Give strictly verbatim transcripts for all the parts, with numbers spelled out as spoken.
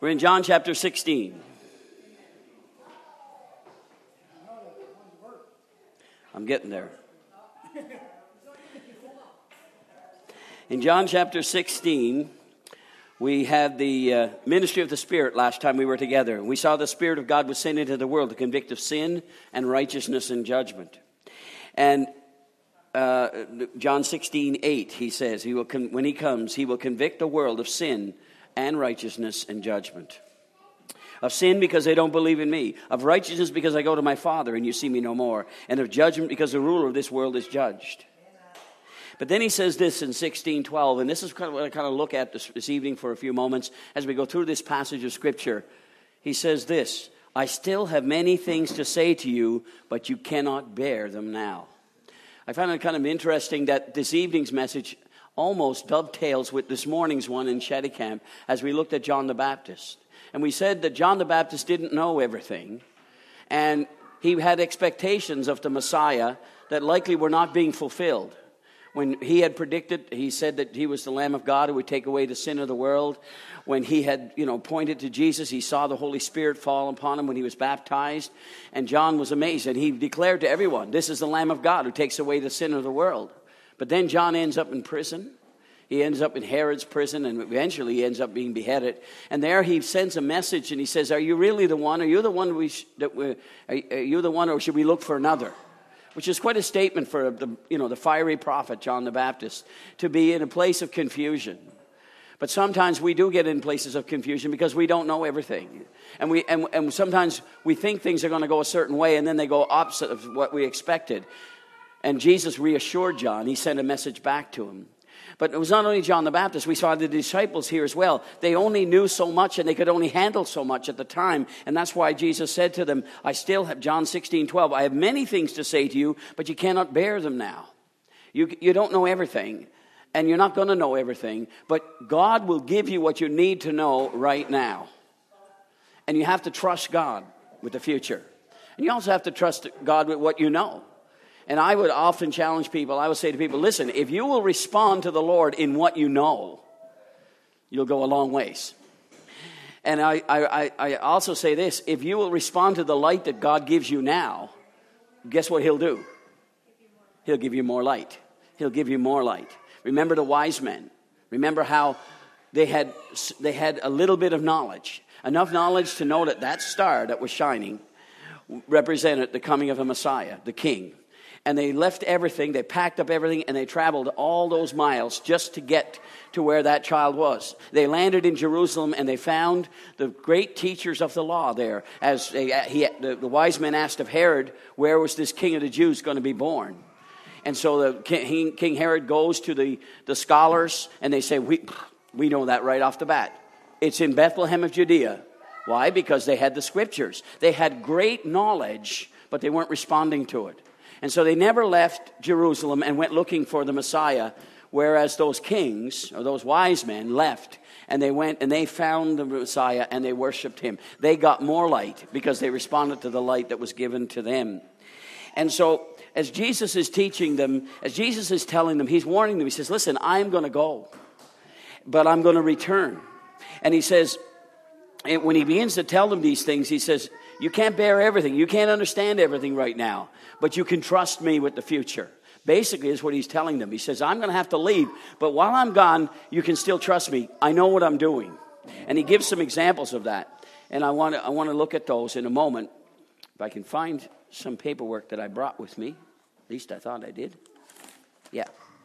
We're in John chapter sixteen. I'm getting there. In John chapter sixteen, we had the uh, ministry of the Spirit last time we were together. We saw the Spirit of God was sent into the world to convict of sin and righteousness and judgment. And uh, John sixteen eight, he says, he will con- when he comes, he will convict the world of sin and righteousness and judgment. Of sin because they don't believe in me. Of righteousness because I go to my Father and you see me no more. And of judgment because the ruler of this world is judged. But then he says this in sixteen twelve, and this is kind of what I kind of look at this, this evening for a few moments as we go through this passage of Scripture. He says this, I still have many things to say to you, but you cannot bear them now. I found it kind of interesting that this evening's message almost dovetails with this morning's one in Shedicamp as we looked at John the Baptist. And we said that John the Baptist didn't know everything, and he had expectations of the Messiah that likely were not being fulfilled. When he had predicted, he said that he was the Lamb of God who would take away the sin of the world. When he had, you know, pointed to Jesus, he saw the Holy Spirit fall upon him when he was baptized. And John was amazed, and he declared to everyone, this is the Lamb of God who takes away the sin of the world. But then John ends up in prison. He ends up in Herod's prison, and eventually he ends up being beheaded. And there he sends a message, and he says, are you really the one? Are you the one we sh- that we, are you the one, or should we look for another? Which is quite a statement for the, you know, the fiery prophet, John the Baptist, to be in a place of confusion. But sometimes we do get in places of confusion because we don't know everything. And we and, and sometimes we think things are going to go a certain way, and then they go opposite of what we expected. And Jesus reassured John. He sent a message back to him. But it was not only John the Baptist. We saw the disciples here as well. They only knew so much, and they could only handle so much at the time. And that's why Jesus said to them, I still have, John sixteen twelve, I have many things to say to you, but you cannot bear them now. You, you don't know everything, and you're not going to know everything. But God will give you what you need to know right now. And you have to trust God with the future. And you also have to trust God with what you know. And I would often challenge people, I would say to people, listen, if you will respond to the Lord in what you know, you'll go a long ways. And I, I, I also say this, if you will respond to the light that God gives you now, guess what he'll do? He'll give you more light. He'll give you more light. Remember the wise men. Remember how they had, they had a little bit of knowledge, enough knowledge to know that that star that was shining represented the coming of a Messiah, the King. And they left everything, they packed up everything, and they traveled all those miles just to get to where that child was. They landed in Jerusalem, and they found the great teachers of the law there. As they, he, the, the wise men asked of Herod, where was this king of the Jews going to be born? And so the King, King Herod goes to the, the scholars, and they say, we, we know that right off the bat. It's in Bethlehem of Judea. Why? Because they had the scriptures. They had great knowledge, but they weren't responding to it. And so they never left Jerusalem and went looking for the Messiah, whereas those kings or those wise men left and they went and they found the Messiah and they worshiped him. They got more light because they responded to the light that was given to them. And so as Jesus is teaching them, as Jesus is telling them, he's warning them. He says, listen, I'm going to go, but I'm going to return. And he says, and when he begins to tell them these things, he says, you can't bear everything. You can't understand everything right now, but you can trust me with the future. Basically, is what he's telling them. He says, I'm going to have to leave, but while I'm gone, you can still trust me. I know what I'm doing. And he gives some examples of that. And I want to, I want to look at those in a moment. If I can find some paperwork that I brought with me. At least I thought I did. Yeah.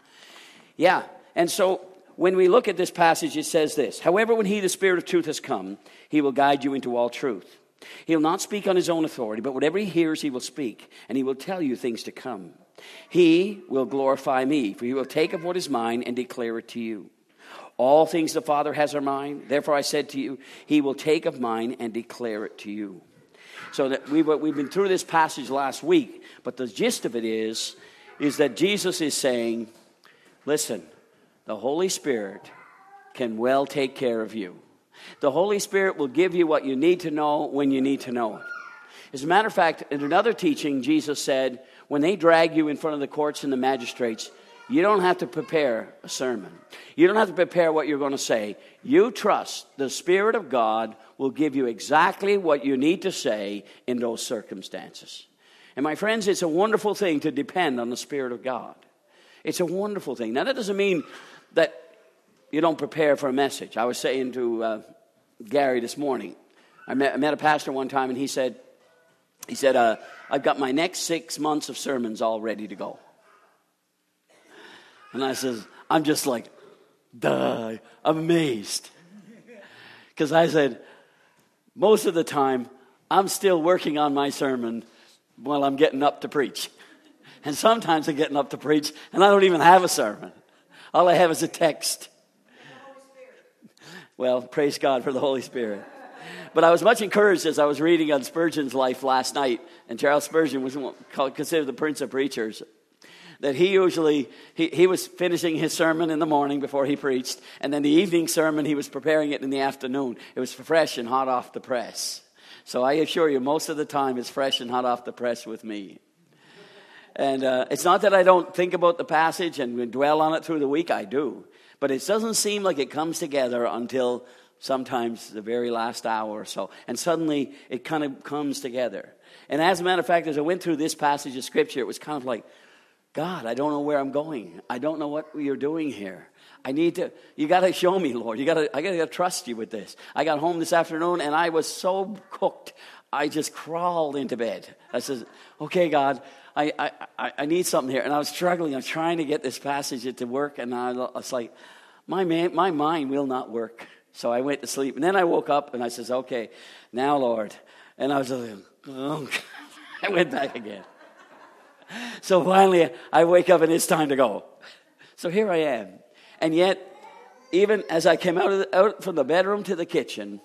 Yeah. And so when we look at this passage, it says this. However, when he, the Spirit of truth, has come, he will guide you into all truth. He'll not speak on his own authority, but whatever he hears, he will speak, and he will tell you things to come. He will glorify me, for he will take of what is mine and declare it to you. All things the Father has are mine. Therefore I said to you, he will take of mine and declare it to you. So that we've, we've been through this passage last week, but the gist of it is, is that Jesus is saying, listen, the Holy Spirit can well take care of you. The Holy Spirit will give you what you need to know when you need to know it. As a matter of fact, in another teaching, Jesus said, when they drag you in front of the courts and the magistrates, You don't have to prepare a sermon. You don't have to prepare what you're going to say. You trust the Spirit of God will give you exactly what you need to say in those circumstances. And my friends, it's a wonderful thing to depend on the Spirit of God. It's a wonderful thing. Now, that doesn't mean that you don't prepare for a message. I was saying to uh, Gary this morning, I met, I met a pastor one time, and he said, he said, uh, I've got my next six months of sermons all ready to go. And I says, I'm just like, duh, I'm amazed. Because I said, most of the time, I'm still working on my sermon while I'm getting up to preach. And sometimes I'm getting up to preach, and I don't even have a sermon. All I have is a text. Well, praise God for the Holy Spirit. But I was much encouraged as I was reading on Spurgeon's life last night, and Charles Spurgeon was considered the Prince of Preachers, that he usually, he, he was finishing his sermon in the morning before he preached, and then the evening sermon, he was preparing it in the afternoon. It was fresh and hot off the press. So I assure you, most of the time it's fresh and hot off the press with me. And uh, it's not that I don't think about the passage and dwell on it through the week. I do. But it doesn't seem like it comes together until sometimes the very last hour or so. And suddenly it kind of comes together. And as a matter of fact, as I went through this passage of Scripture, it was kind of like, God, I don't know where I'm going. I don't know what you're doing here. I need to, you got to show me, Lord. You got to, I got to trust you with this. I got home this afternoon and I was so cooked. I just crawled into bed. I said, okay, God, I, I, I need something here. And I was struggling. I was trying to get this passage to work. And I was like, my man, my mind will not work. So I went to sleep. And then I woke up and I says, okay, now, Lord. And I was like, oh. I went back again. So finally, I wake up and it's time to go. So here I am. And yet, even as I came out, of the, out from the bedroom to the kitchen,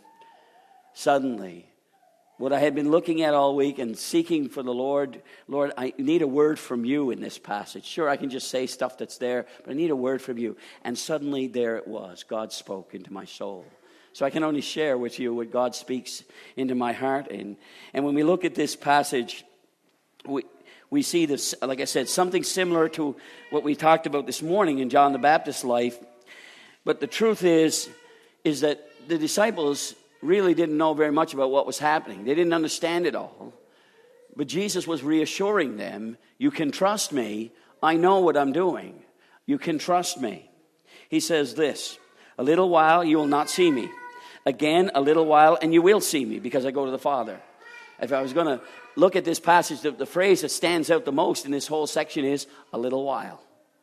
suddenly, what I had been looking at all week and seeking for the Lord, Lord, I need a word from you in this passage. Sure, I can just say stuff that's there, but I need a word from you. And suddenly there it was. God spoke into my soul. So I can only share with you what God speaks into my heart. And, and when we look at this passage, we... We see this, like I said, something similar to what we talked about this morning in John the Baptist's life. But the truth is, is that the disciples really didn't know very much about what was happening. They didn't understand it all. But Jesus was reassuring them, you can trust me. I know what I'm doing. You can trust me. He says this, a little while you will not see me. Again, a little while and you will see me because I go to the Father. If I was going to look at this passage, the, the phrase that stands out the most in this whole section is a little while.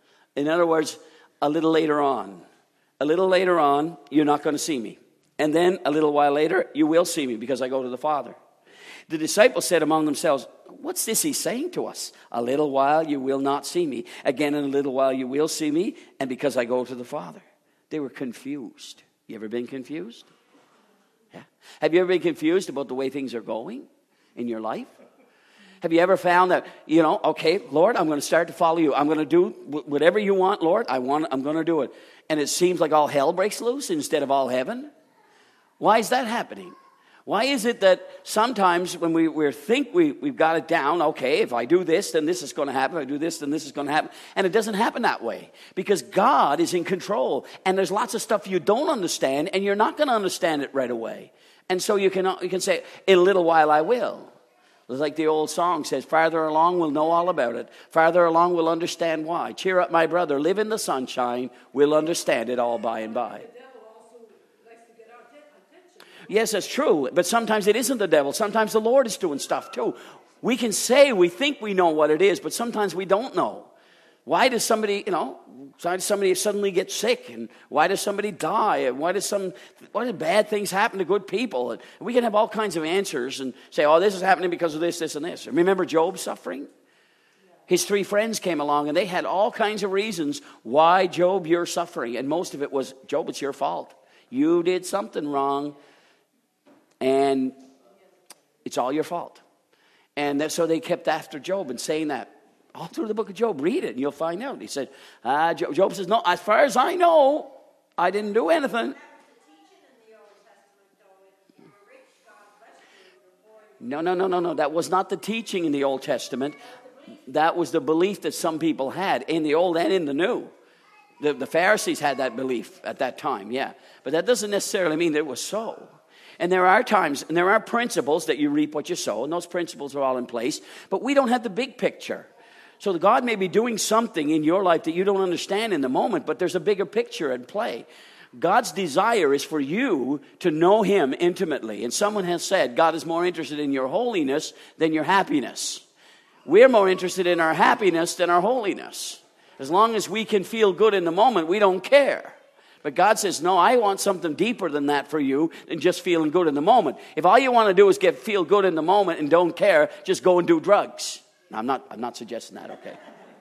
In other words, a little later on. A little later on, you're not going to see me. And then a little while later, you will see me because I go to the Father. The disciples said among themselves, what's this he's saying to us? A little while you will not see me. Again, in a little while you will see me. And because I go to the Father. They were confused. You ever been confused? Yeah. Have you ever been confused about the way things are going in your life? Have you ever found that, you know, okay, Lord, I'm going to start to follow you. I'm going to do whatever you want, Lord. I want, I'm going to do it. And it seems like all hell breaks loose instead of all heaven. Why is that happening? Why is it that sometimes when we, we think we, we've got it down, okay, if I do this, then this is going to happen. If I do this, then this is going to happen. And it doesn't happen that way because God is in control. And there's lots of stuff you don't understand, and you're not going to understand it right away. And so you can, you can say, in a little while I will. It's like the old song says, farther along we'll know all about it. Farther along we'll understand why. Cheer up, my brother. Live in the sunshine. We'll understand it all by and by. Yes, that's true. But sometimes it isn't the devil. Sometimes the Lord is doing stuff too. We can say we think we know what it is, but sometimes we don't know. Why does somebody, you know, why does somebody suddenly get sick? And why does somebody die? And why does some, why do bad things happen to good people? And we can have all kinds of answers and say, oh, this is happening because of this, this, and this. Remember Job suffering? His three friends came along and they had all kinds of reasons why, Job, you're suffering. And most of it was, Job, it's your fault. You did something wrong and it's all your fault. And that, so they kept after Job and saying that. All through the book of Job, read it and you'll find out. He said, ah, Job, Job says, no, as far as I know, I didn't do anything. No, no, no, no, no. That was not the teaching in the Old Testament. that was the belief that some people had in the Old and in the New. The, the Pharisees had that belief at that time, yeah. But that doesn't necessarily mean that it was so. And there are times, and there are principles that you reap what you sow, and those principles are all in place, but we don't have the big picture. So God may be doing something in your life that you don't understand in the moment, but there's a bigger picture at play. God's desire is for you to know Him intimately. And someone has said, God is more interested in your holiness than your happiness. We're more interested in our happiness than our holiness. As long as we can feel good in the moment, we don't care. But God says, no, I want something deeper than that for you than just feeling good in the moment. If all you want to do is get feel good in the moment and don't care, just go and do drugs. Now, I'm not, I'm not suggesting that, okay?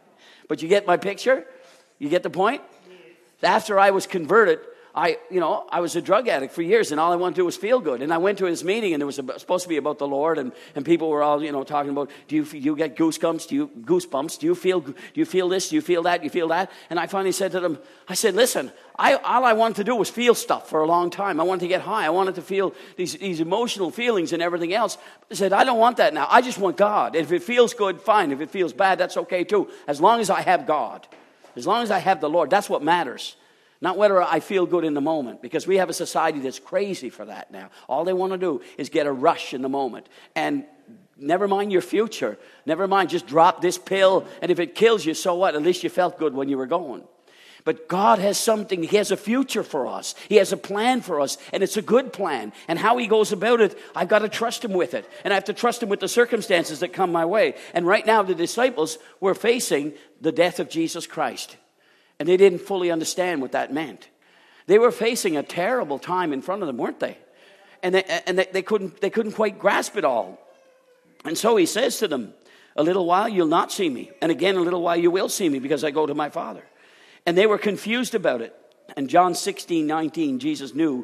But you get my picture? You get the point? After I was converted, I, you know, I was a drug addict for years, and all I wanted to do was feel good. And I went to his meeting, and it was supposed to be about the Lord, and, and people were all, you know, talking about, do you you get goosebumps? Do you goosebumps? Do you feel do you feel this? Do you feel that? Do you feel that? And I finally said to them, I said, listen, I all I wanted to do was feel stuff for a long time. I wanted to get high. I wanted to feel these these emotional feelings and everything else. I said, I don't want that now. I just want God. If it feels good, fine. If it feels bad, that's okay too. As long as I have God, as long as I have the Lord, that's what matters. Not whether I feel good in the moment, because we have a society that's crazy for that now. All they want to do is get a rush in the moment. And never mind your future. Never mind, just drop this pill, and if it kills you, so what? At least you felt good when you were going. But God has something. He has a future for us. He has a plan for us, and it's a good plan. And how He goes about it, I've got to trust Him with it. And I have to trust Him with the circumstances that come my way. And right now, the disciples were facing the death of Jesus Christ. And they didn't fully understand what that meant. They were facing a terrible time in front of them, weren't they? And they, and they, they couldn't they couldn't quite grasp it all. And so He says to them, a little while you'll not see me. And again, a little while you will see me, because I go to my Father. And they were confused about it. And John sixteen nineteen, Jesus knew.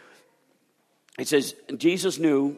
It says, Jesus knew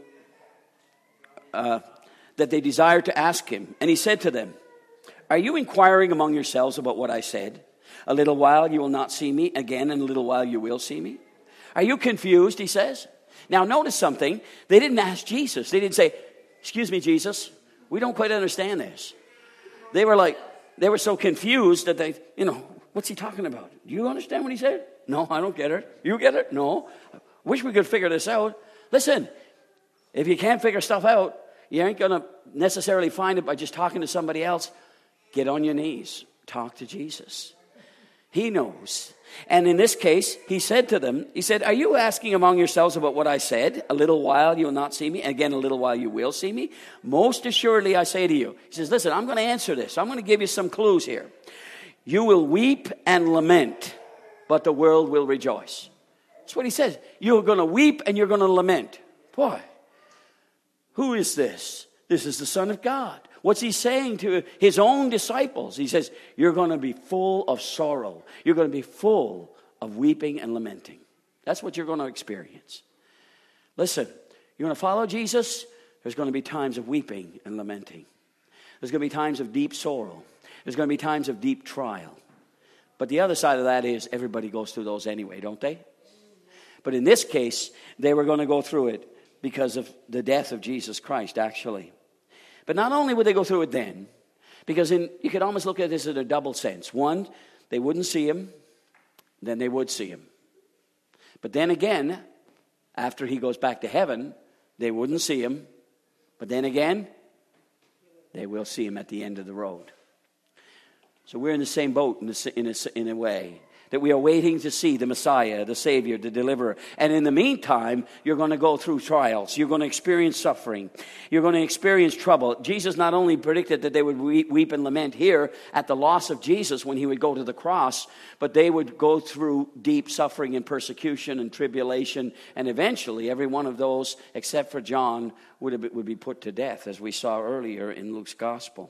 uh, that they desired to ask Him. And He said to them, are you inquiring among yourselves about what I said? A little while you will not see me. Again, in a little while you will see me. Are you confused, He says? Now notice something. They didn't ask Jesus. They didn't say, excuse me, Jesus, we don't quite understand this. They were like, they were so confused that they, you know, what's He talking about? Do you understand what He said? No, I don't get it. You get it? No. Wish we could figure this out. Listen, if you can't figure stuff out, you ain't going to necessarily find it by just talking to somebody else. Get on your knees. Talk to Jesus. He knows. And in this case, He said to them, He said, are you asking among yourselves about what I said? A little while you will not see me. And again, a little while you will see me. Most assuredly, I say to you. He says, listen, I'm going to answer this. I'm going to give you some clues here. You will weep and lament, but the world will rejoice. That's what He says. You're going to weep and you're going to lament. Boy, who is this? This is the Son of God. What's He saying to His own disciples? He says, you're going to be full of sorrow. You're going to be full of weeping and lamenting. That's what you're going to experience. Listen, you want to follow Jesus? There's going to be times of weeping and lamenting. There's going to be times of deep sorrow. There's going to be times of deep trial. But the other side of that is everybody goes through those anyway, don't they? But in this case, they were going to go through it because of the death of Jesus Christ, actually. But not only would they go through it then, because in, you could almost look at this in a double sense. One, they wouldn't see Him, then they would see Him. But then again, after He goes back to heaven, they wouldn't see Him. But then again, they will see Him at the end of the road. So we're in the same boat in a, in a, in a way. That we are waiting to see the Messiah, the Savior, the Deliverer. And in the meantime, you're going to go through trials. You're going to experience suffering. You're going to experience trouble. Jesus not only predicted that they would weep and lament here at the loss of Jesus when He would go to the cross, but they would go through deep suffering and persecution and tribulation. And eventually, every one of those, except for John, would, have, would be put to death, as we saw earlier in Luke's Gospel.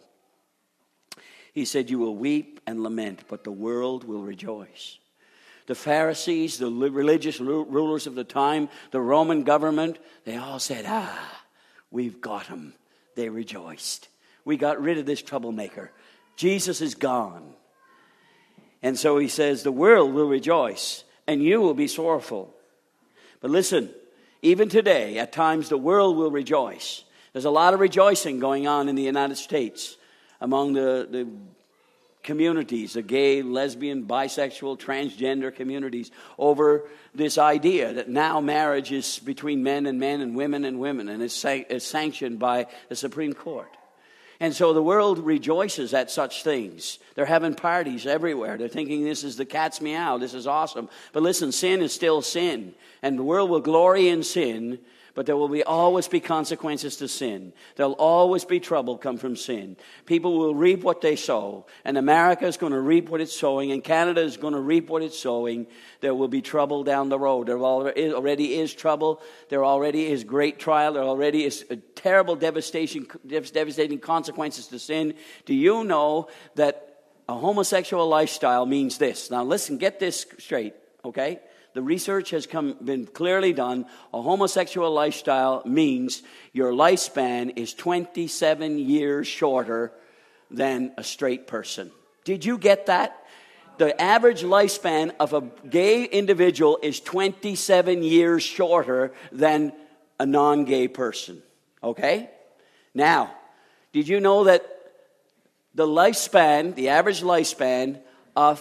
He said, you will weep and lament, but the world will rejoice. The Pharisees, the religious rulers of the time, the Roman government, they all said, ah, we've got him. They rejoiced. We got rid of this troublemaker. Jesus is gone. And so He says, the world will rejoice, and you will be sorrowful. But listen, even today, at times the world will rejoice. There's a lot of rejoicing going on in the United States. among the, the communities, the gay, lesbian, bisexual, transgender communities, over this idea that now marriage is between men and men and women and women, and it's, sa- it's sanctioned by the Supreme Court. And so the world rejoices at such things. They're having parties everywhere. They're thinking this is the cat's meow. This is awesome. But listen, sin is still sin. And the world will glory in sin, but there will be always be consequences to sin. There'll always be trouble come from sin. People will reap what they sow. And America is going to reap what it's sowing. And Canada is going to reap what it's sowing. There will be trouble down the road. There already is trouble. There already is great trial. There already is a terrible devastation, devastating consequences to sin. Do you know that a homosexual lifestyle means this? Now listen, get this straight, okay? The research has come, been clearly done. A homosexual lifestyle means your lifespan is twenty-seven years shorter than a straight person. Did you get that? The average lifespan of a gay individual is twenty-seven years shorter than a non-gay person. Okay? Now, did you know that the lifespan, the average lifespan of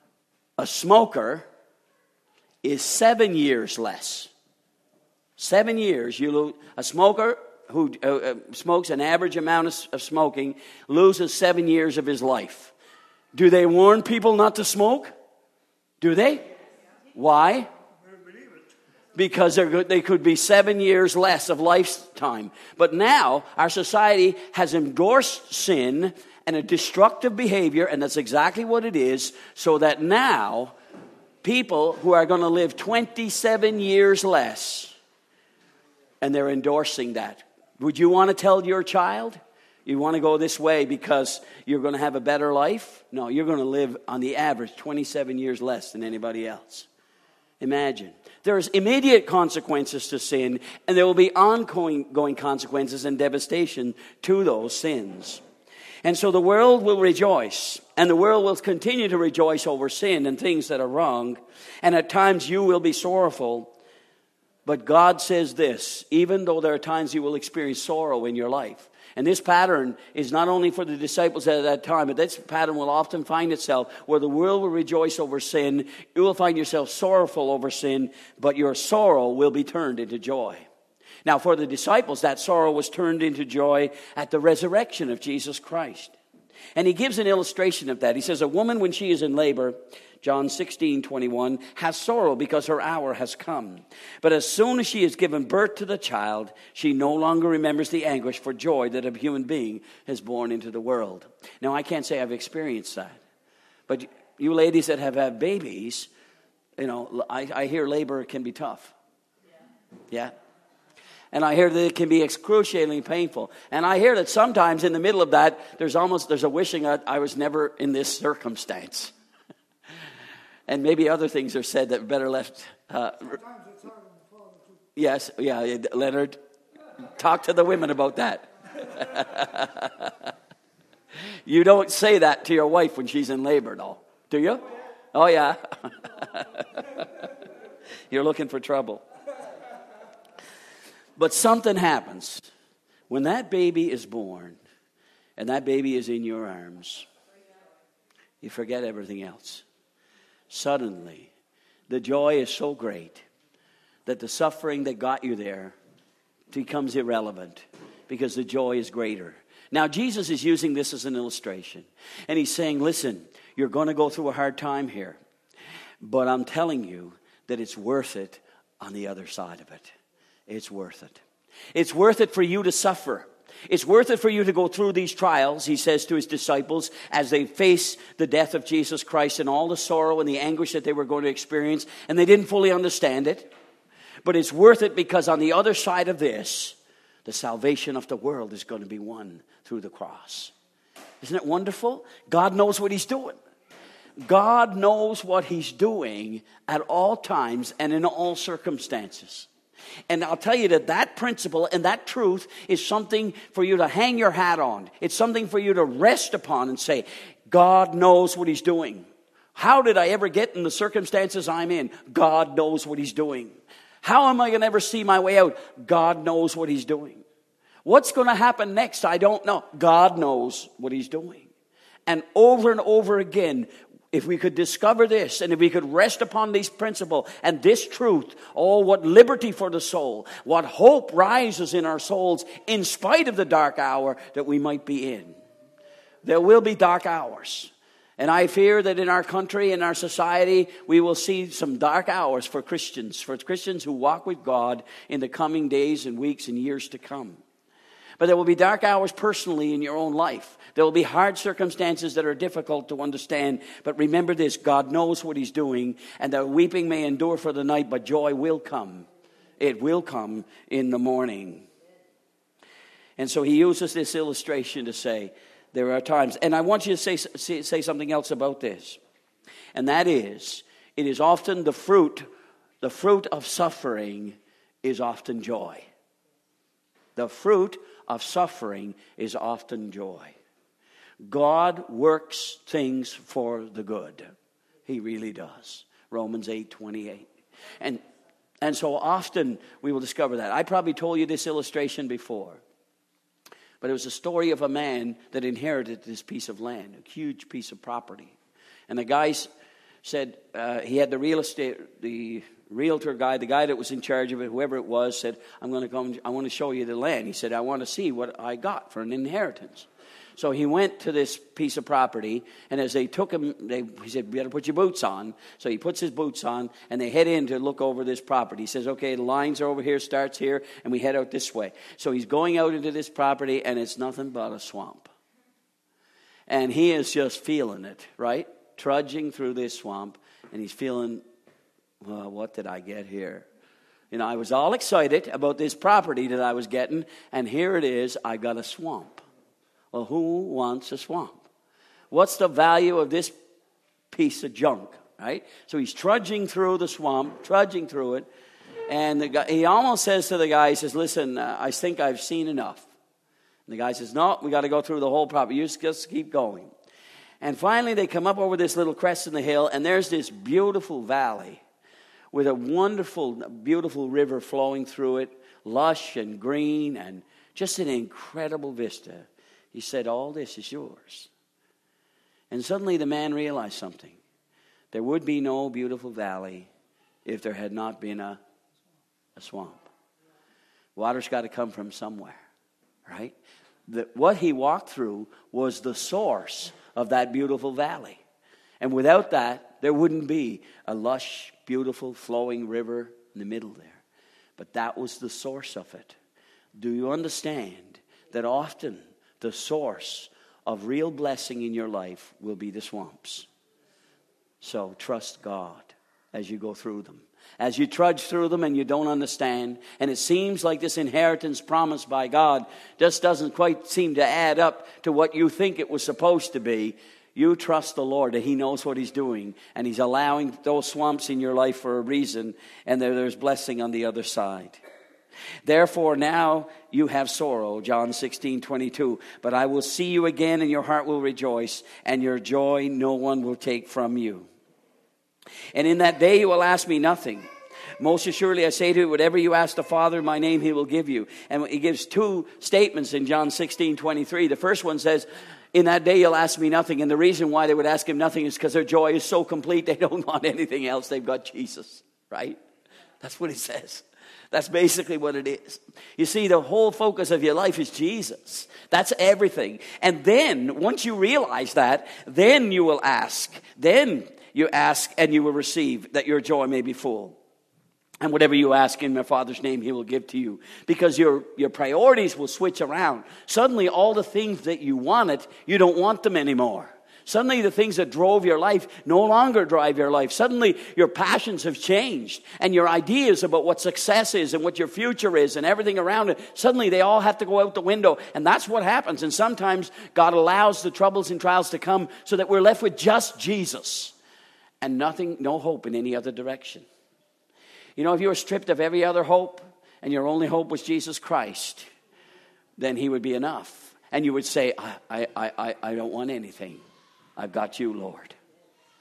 a smoker is seven years less? Seven years. You lose, a smoker who uh, uh, smokes an average amount of, of smoking loses seven years of his life. Do they warn people not to smoke? Do they? Why? Because they could be seven years less of lifetime. But now our society has endorsed sin and a destructive behavior, and that's exactly what it is, so that now people who are going to live twenty-seven years less, and they're endorsing that. Would you want to tell your child, you want to go this way because you're going to have a better life? No, you're going to live on the average twenty-seven years less than anybody else. Imagine. There's immediate consequences to sin, and there will be ongoing consequences and devastation to those sins. And so the world will rejoice, and the world will continue to rejoice over sin and things that are wrong, and at times you will be sorrowful. But God says this, even though there are times you will experience sorrow in your life. And this pattern is not only for the disciples at that time, but this pattern will often find itself where the world will rejoice over sin. You will find yourself sorrowful over sin, but your sorrow will be turned into joy. Now, for the disciples, that sorrow was turned into joy at the resurrection of Jesus Christ. And he gives an illustration of that. He says, a woman, when she is in labor, John sixteen twenty-one, has sorrow because her hour has come. But as soon as she has given birth to the child, she no longer remembers the anguish for joy that a human being has born into the world. Now, I can't say I've experienced that. But you ladies that have had babies, you know, I, I hear labor can be tough. Yeah. And I hear that it can be excruciatingly painful. And I hear that sometimes in the middle of that, there's almost, there's a wishing that I was never in this circumstance. And maybe other things are said that better left. Uh, yes, yeah, Leonard, talk to the women about that. You don't say that to your wife when she's in labor, though, do you? Oh, yeah. You're looking for trouble. But something happens when that baby is born and that baby is in your arms. You forget everything else. Suddenly, the joy is so great that the suffering that got you there becomes irrelevant because the joy is greater. Now, Jesus is using this as an illustration. And he's saying, listen, you're going to go through a hard time here. But I'm telling you that it's worth it on the other side of it. It's worth it. It's worth it for you to suffer. It's worth it for you to go through these trials, he says to his disciples, as they face the death of Jesus Christ and all the sorrow and the anguish that they were going to experience. And they didn't fully understand it. But it's worth it because on the other side of this, the salvation of the world is going to be won through the cross. Isn't it wonderful? God knows what he's doing. God knows what he's doing at all times and in all circumstances. And I'll tell you that that principle and that truth is something for you to hang your hat on. It's something for you to rest upon and say, God knows what he's doing. How did I ever get in the circumstances I'm in? God knows what he's doing. How am I going to ever see my way out? God knows what he's doing. What's going to happen next? I don't know. God knows what he's doing. And over and over again, if we could discover this, and if we could rest upon this principle and this truth, oh, what liberty for the soul, what hope rises in our souls in spite of the dark hour that we might be in. There will be dark hours. And I fear that in our country, in our society, we will see some dark hours for Christians, for Christians who walk with God in the coming days and weeks and years to come. But there will be dark hours personally in your own life. There will be hard circumstances that are difficult to understand. But remember this, God knows what he's doing. And the weeping may endure for the night, but joy will come. It will come in the morning. And so he uses this illustration to say, there are times, and I want you to say, say, say something else about this. And that is, it is often the fruit, the fruit of suffering is often joy. The fruit of suffering is often joy. God works things for the good. He really does. Romans eight twenty-eight. And, and so often we will discover that. I probably told you this illustration before. But it was a story of a man that inherited this piece of land, a huge piece of property. And the guy said, uh, he had the real estate, the realtor guy, the guy that was in charge of it, whoever it was, said, I'm going to come, I want to show you the land. He said, I want to see what I got for an inheritance. So he went to this piece of property, and as they took him, they, he said, you better put your boots on. So he puts his boots on, and they head in to look over this property. He says, okay, the lines are over here, starts here, and we head out this way. So he's going out into this property, and it's nothing but a swamp. And he is just feeling it, right? Trudging through this swamp, and he's feeling, well, what did I get here? You know, I was all excited about this property that I was getting, and here it is, I got a swamp. Well, who wants a swamp? What's the value of this piece of junk, right? So he's trudging through the swamp, trudging through it. And the guy, he almost says to the guy, he says, listen, uh, I think I've seen enough. And the guy says, no, we got to go through the whole property. You just, just keep going. And finally they come up over this little crest in the hill, and there's this beautiful valley with a wonderful, beautiful river flowing through it, lush and green, and just an incredible vista. He said, all this is yours. And suddenly the man realized something. There would be no beautiful valley if there had not been a, a swamp. Water's got to come from somewhere, right? The, what he walked through was the source of that beautiful valley. And without that, there wouldn't be a lush, beautiful, flowing river in the middle there. But that was the source of it. Do you understand that often the source of real blessing in your life will be the swamps? So trust God as you go through them. As you trudge through them and you don't understand, and it seems like this inheritance promised by God just doesn't quite seem to add up to what you think it was supposed to be, you trust the Lord that he knows what he's doing, and he's allowing those swamps in your life for a reason, and there, there's blessing on the other side. Therefore now you have sorrow, John sixteen twenty-two. But I will see you again, and your heart will rejoice, and your joy no one will take from you. And in that day you will ask me nothing. Most assuredly I say to you, whatever you ask the Father in my name, he will give you. And he gives two statements in John sixteen twenty-three. The first one says, in that day you'll ask me nothing. And the reason why they would ask him nothing is because their joy is so complete they don't want anything else. They've got Jesus, right? That's what he says. That's basically what it is. You see, the whole focus of your life is Jesus. That's everything. And then, once you realize that, then you will ask. Then you ask and you will receive, that your joy may be full. And whatever you ask in my Father's name, he will give to you. Because your, your priorities will switch around. Suddenly, all the things that you wanted, you don't want them anymore. Suddenly the things that drove your life no longer drive your life. Suddenly your passions have changed, and your ideas about what success is and what your future is and everything around it, suddenly they all have to go out the window. And that's what happens. And sometimes God allows the troubles and trials to come so that we're left with just Jesus and nothing, no hope in any other direction. You know, if you were stripped of every other hope and your only hope was Jesus Christ, then he would be enough. And you would say, I, I, I, I don't want anything. I've got you, Lord.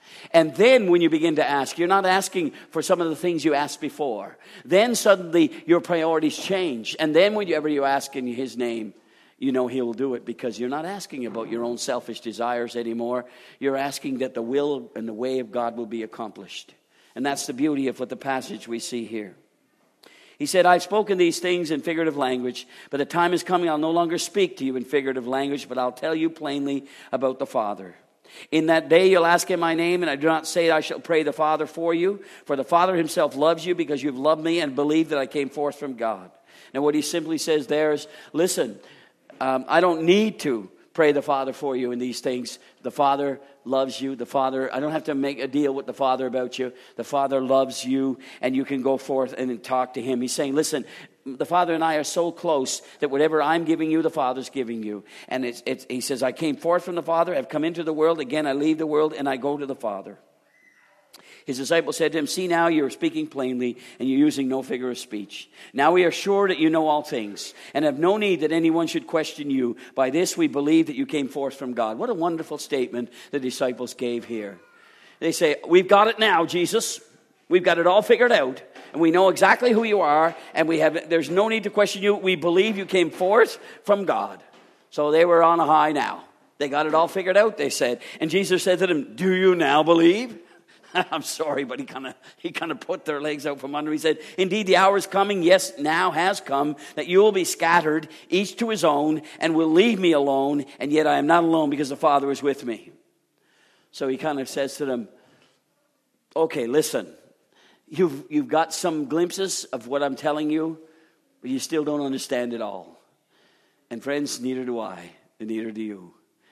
And then when you begin to ask, you're not asking for some of the things you asked before. Then suddenly your priorities change. And then whenever you ask in his name, you know he will do it, because you're not asking about your own selfish desires anymore. You're asking that the will and the way of God will be accomplished. And that's the beauty of what the passage we see here. He said, I've spoken these things in figurative language, but the time is coming I'll no longer speak to you in figurative language, but I'll tell you plainly about the Father. In that day you'll ask in my name, and I do not say I shall pray the Father for you, for the Father himself loves you because you've loved me and believed that I came forth from God. Now what he simply says there is, listen, um, I don't need to pray the Father for you in these things. The Father loves you. The Father, I don't have to make a deal with the Father about you. The Father loves you, and you can go forth and talk to him. He's saying, listen, the Father and I are so close that whatever I'm giving you, the Father's giving you. And it's, it's, he says, I came forth from the Father, I've come into the world, again I leave the world, and I go to the Father. His disciples said to him, see now you're speaking plainly, and you're using no figure of speech. Now we are sure that you know all things, and have no need that anyone should question you. By this we believe that you came forth from God. What a wonderful statement the disciples gave here. They say, we've got it now, Jesus. We've got it all figured out, and we know exactly who you are, and we have. There's no need to question you. We believe you came forth from God. So they were on a high now. They got it all figured out, they said. And Jesus said to them, do you now believe? I'm sorry, but he kind of he kind of put their legs out from under. He said, indeed, the hour is coming, yes, now has come, that you will be scattered, each to his own, and will leave me alone, and yet I am not alone because the Father is with me. So he kind of says to them, okay, listen. You've, you've got some glimpses of what I'm telling you, but you still don't understand it all. And friends, neither do I, and neither do you.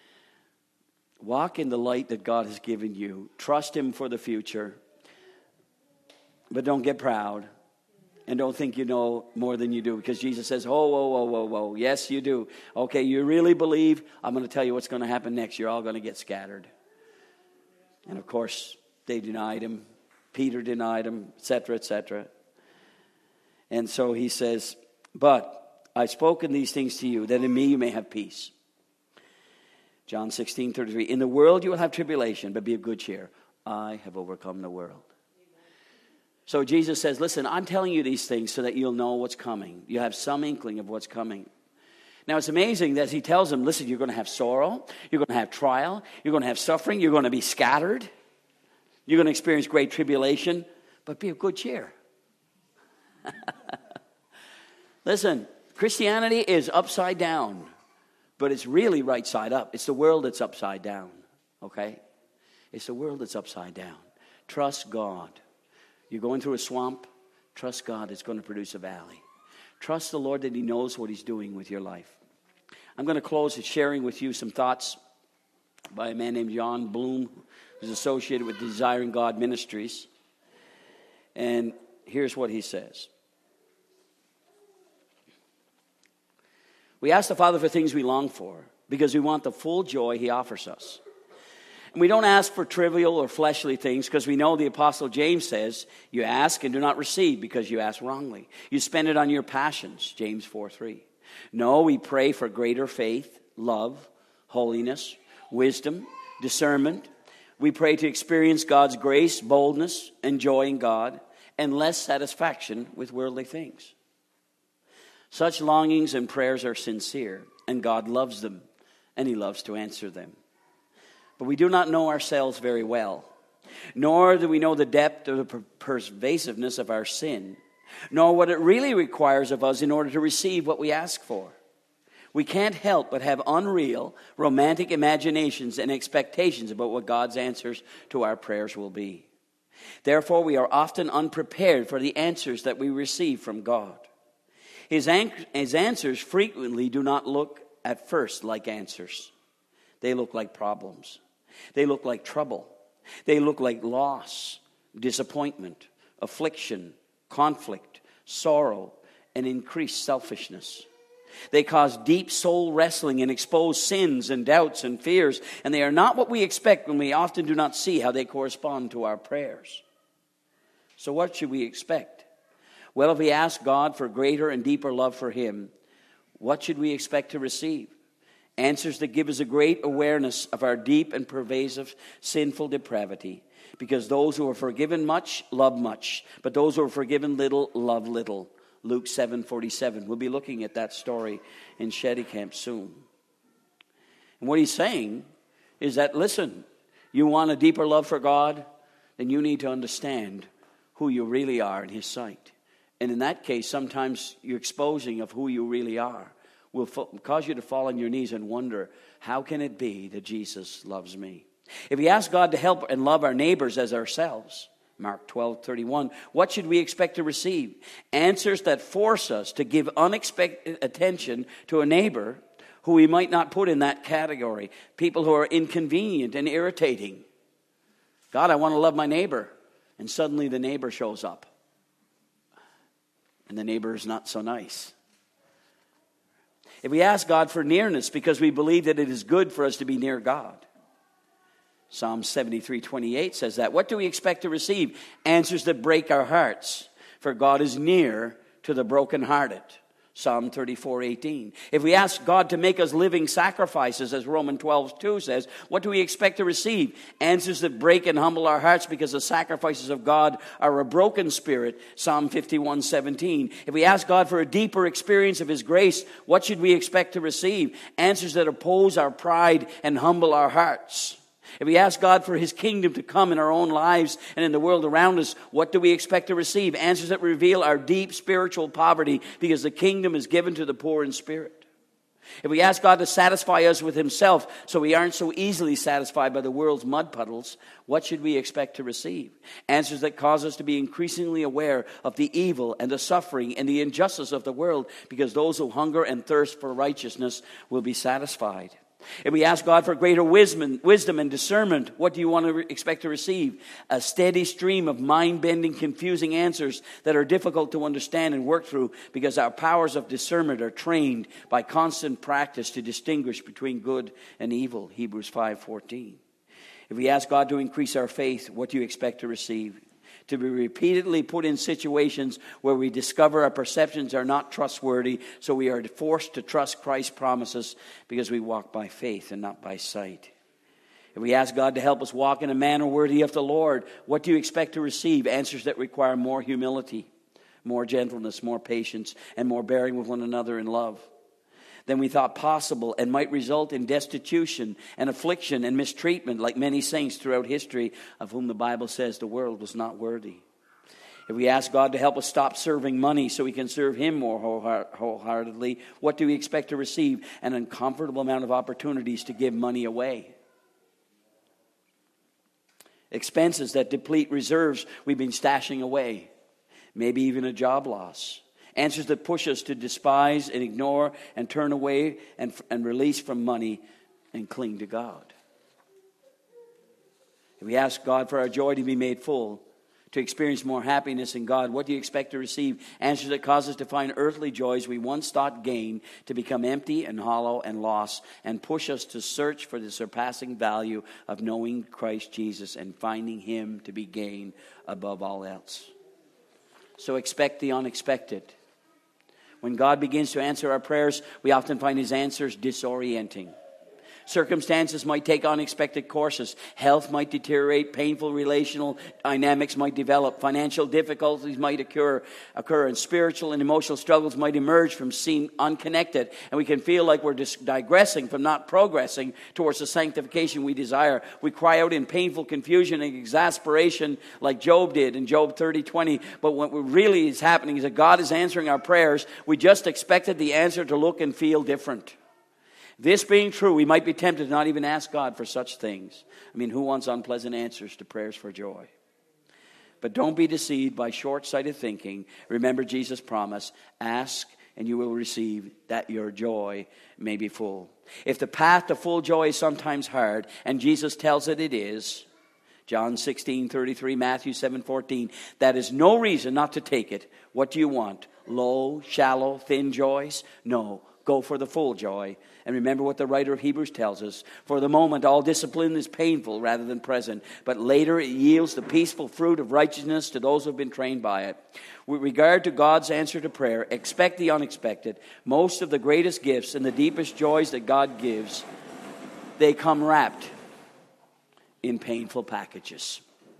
Walk in the light that God has given you. Trust him for the future. But don't get proud. And don't think you know more than you do. Because Jesus says, whoa, whoa, whoa, whoa, whoa. Yes, you do. Okay, you really believe? I'm going to tell you what's going to happen next. You're all going to get scattered. And of course, they denied him. Peter denied him, et cetera, et cetera. And so he says, but I've spoken these things to you, that in me you may have peace. John sixteen thirty-three. In the world you will have tribulation, but be of good cheer. I have overcome the world. So Jesus says, listen, I'm telling you these things so that you'll know what's coming. You have some inkling of what's coming. Now it's amazing that he tells them, listen, you're going to have sorrow, you're going to have trial, you're going to have suffering, you're going to be scattered. You're going to experience great tribulation, but be of good cheer. Listen, Christianity is upside down, but it's really right side up. It's the world that's upside down, okay? It's the world that's upside down. Trust God. You're going through a swamp, trust God. It's going to produce a valley. Trust the Lord that he knows what he's doing with your life. I'm going to close with sharing with you some thoughts by a man named John Bloom, who's associated with Desiring God Ministries. And here's what he says. We ask the Father for things we long for because we want the full joy he offers us. And we don't ask for trivial or fleshly things because we know the Apostle James says, you ask and do not receive because you ask wrongly. You spend it on your passions, James four three. No, we pray for greater faith, love, holiness, wisdom, discernment. We pray to experience God's grace, boldness, and joy in God, and less satisfaction with worldly things. Such longings and prayers are sincere, and God loves them, and he loves to answer them. But we do not know ourselves very well, nor do we know the depth or the per- pervasiveness of our sin, nor what it really requires of us in order to receive what we ask for. We can't help but have unreal, romantic imaginations and expectations about what God's answers to our prayers will be. Therefore, we are often unprepared for the answers that we receive from God. His, an- his answers frequently do not look at first like answers. They look like problems. They look like trouble. They look like loss, disappointment, affliction, conflict, sorrow, and increased selfishness. They cause deep soul wrestling and expose sins and doubts and fears, and they are not what we expect when we often do not see how they correspond to our prayers. So what should we expect? Well, if we ask God for greater and deeper love for him, what should we expect to receive? Answers that give us a great awareness of our deep and pervasive sinful depravity. Because those who are forgiven much, love much. But those who are forgiven little, love little. Luke seven forty-seven. We'll be looking at that story in Sheddycamp soon. And what he's saying is that, listen, you want a deeper love for God? Then you need to understand who you really are in his sight. And in that case, sometimes your exposing of who you really are will cause you to fall on your knees and wonder, how can it be that Jesus loves me? If we ask God to help and love our neighbors as ourselves, Mark twelve thirty-one, what should we expect to receive? Answers that force us to give unexpected attention to a neighbor who we might not put in that category. People who are inconvenient and irritating. God, I want to love my neighbor. And suddenly the neighbor shows up. And the neighbor is not so nice. If we ask God for nearness because we believe that it is good for us to be near God. Psalm seventy-three twenty-eight says that. What do we expect to receive? Answers that break our hearts. For God is near to the brokenhearted. Psalm thirty-four eighteen. If we ask God to make us living sacrifices, as Romans twelve two says, what do we expect to receive? Answers that break and humble our hearts, because the sacrifices of God are a broken spirit. Psalm fifty-one seventeen. If we ask God for a deeper experience of his grace, what should we expect to receive? Answers that oppose our pride and humble our hearts. If we ask God for his kingdom to come in our own lives and in the world around us, what do we expect to receive? Answers that reveal our deep spiritual poverty, because the kingdom is given to the poor in spirit. If we ask God to satisfy us with himself so we aren't so easily satisfied by the world's mud puddles, what should we expect to receive? Answers that cause us to be increasingly aware of the evil and the suffering and the injustice of the world, because those who hunger and thirst for righteousness will be satisfied. If we ask God for greater wisdom, wisdom and discernment, what do you want to re- expect to receive? A steady stream of mind-bending, confusing answers that are difficult to understand and work through, because our powers of discernment are trained by constant practice to distinguish between good and evil. Hebrews five fourteen. If we ask God to increase our faith, what do you expect to receive? To be repeatedly put in situations where we discover our perceptions are not trustworthy, so we are forced to trust Christ's promises, because we walk by faith and not by sight. If we ask God to help us walk in a manner worthy of the Lord, what do you expect to receive? Answers that require more humility, more gentleness, more patience, and more bearing with one another in love than we thought possible, and might result in destitution and affliction and mistreatment, like many saints throughout history, of whom the Bible says the world was not worthy. If we ask God to help us stop serving money so we can serve him more wholeheartedly, what do we expect to receive? An uncomfortable amount of opportunities to give money away. Expenses that deplete reserves we've been stashing away. Maybe even a job loss. Answers that push us to despise and ignore and turn away and, and release from money and cling to God. If we ask God for our joy to be made full, to experience more happiness in God, what do you expect to receive? Answers that cause us to find earthly joys we once thought gain to become empty and hollow and lost, and push us to search for the surpassing value of knowing Christ Jesus and finding him to be gain above all else. So expect the unexpected. When God begins to answer our prayers, we often find his answers disorienting. Circumstances might take unexpected courses. Health might deteriorate. Painful relational dynamics might develop. Financial difficulties might occur, occur, and spiritual and emotional struggles might emerge from seeming unconnected. And we can feel like we're dis- digressing from not progressing towards the sanctification we desire. We cry out in painful confusion and exasperation like Job did in Job thirty twenty. But what really is happening is that God is answering our prayers. We just expected the answer to look and feel different. This being true, we might be tempted to not even ask God for such things. I mean, who wants unpleasant answers to prayers for joy? But don't be deceived by short-sighted thinking. Remember Jesus' promise, ask and you will receive, that your joy may be full. If the path to full joy is sometimes hard, and Jesus tells it it is, John sixteen thirty-three, Matthew seven fourteen, that is no reason not to take it. What do you want? Low, shallow, thin joys? No. Go for the full joy. And remember what the writer of Hebrews tells us. For the moment, all discipline is painful rather than present. But later it yields the peaceful fruit of righteousness to those who have been trained by it. With regard to God's answer to prayer, expect the unexpected. Most of the greatest gifts and the deepest joys that God gives, they come wrapped in painful packages.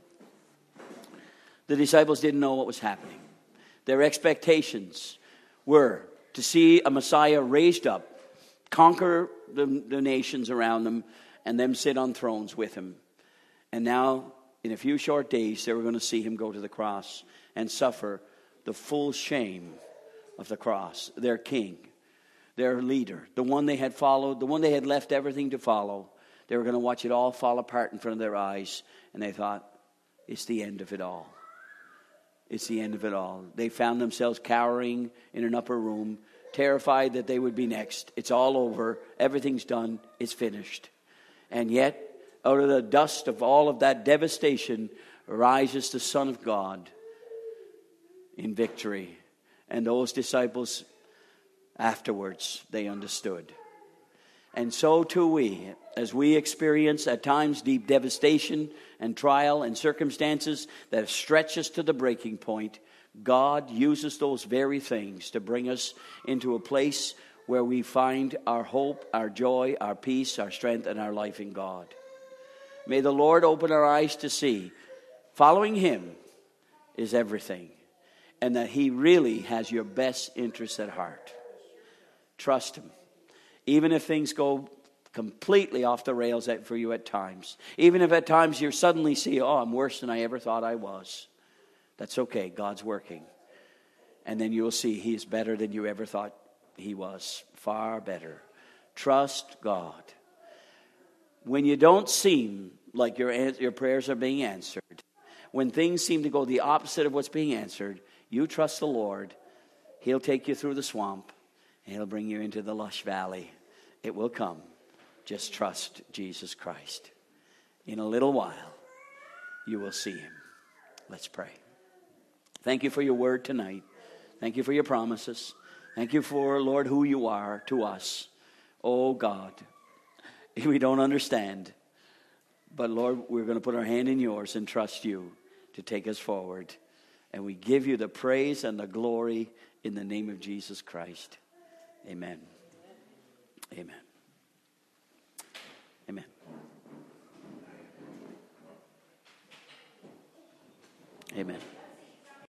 The disciples didn't know what was happening. Their expectations were to see a Messiah raised up, conquer the, the nations around them, and them sit on thrones with him. And now, in a few short days, they were going to see him go to the cross and suffer the full shame of the cross. Their king, their leader, the one they had followed, the one they had left everything to follow. They were going to watch it all fall apart in front of their eyes. And they thought, it's the end of it all. It's the end of it all. They found themselves cowering in an upper room, terrified that they would be next. It's all over. Everything's done. It's finished. And yet, out of the dust of all of that devastation, rises the Son of God in victory. And those disciples, afterwards, they understood. And so too we, as we experience at times deep devastation and trial and circumstances that stretch us to the breaking point, God uses those very things to bring us into a place where we find our hope, our joy, our peace, our strength, and our life in God. May the Lord open our eyes to see following him is everything, and that he really has your best interests at heart. Trust him. Even if things go completely off the rails for you at times. Even if at times you suddenly see, oh, I'm worse than I ever thought I was. That's okay. God's working. And then you'll see he is better than you ever thought he was. Far better. Trust God. When you don't seem like your, your prayers are being answered, when things seem to go the opposite of what's being answered, you trust the Lord. He'll take you through the swamp. And he'll bring you into the lush valley. It will come. Just trust Jesus Christ. In a little while, you will see him. Let's pray. Thank you for your word tonight. Thank you for your promises. Thank you for, Lord, who you are to us. Oh, God, we don't understand. But, Lord, we're going to put our hand in yours and trust you to take us forward. And we give you the praise and the glory in the name of Jesus Christ. Amen. Amen. Amen. Amen.